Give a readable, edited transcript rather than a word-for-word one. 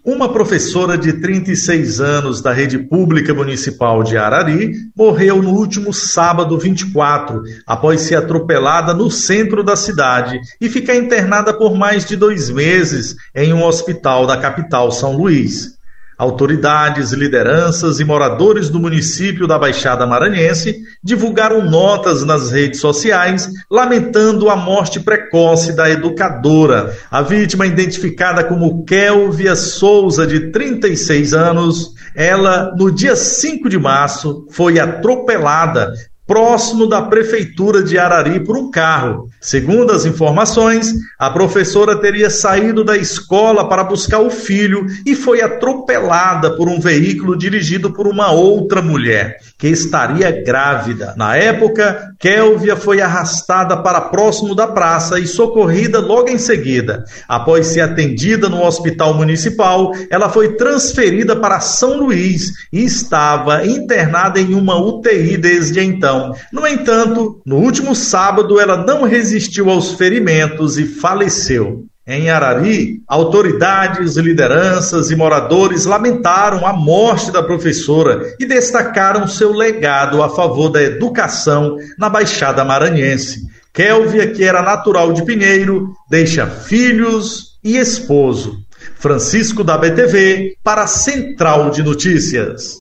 Uma professora de 36 anos da rede pública municipal de Arari morreu no último sábado 24, após ser atropelada no centro da cidade e ficar internada por mais de 2 meses em um hospital da capital São Luís. Autoridades, lideranças e moradores do município da Baixada Maranhense divulgaram notas nas redes sociais lamentando a morte precoce da educadora. A vítima, identificada como Kélvia Souza, de 36 anos, ela, no dia 5 de março, foi atropelada próximo da prefeitura de Arari por um carro. Segundo as informações, a professora teria saído da escola para buscar o filho e foi atropelada por um veículo dirigido por uma outra mulher, que estaria grávida. Na época, Kélvia foi arrastada para próximo da praça e socorrida logo em seguida. Após ser atendida no hospital municipal, ela foi transferida para São Luís e estava internada em uma UTI desde então. No entanto, no último sábado, ela não resistiu aos ferimentos e faleceu. Em Arari, autoridades, lideranças e moradores lamentaram a morte da professora e destacaram seu legado a favor da educação na Baixada Maranhense. Kélvia, que era natural de Pinheiro, deixa filhos e esposo. Francisco da BTV para a Central de Notícias.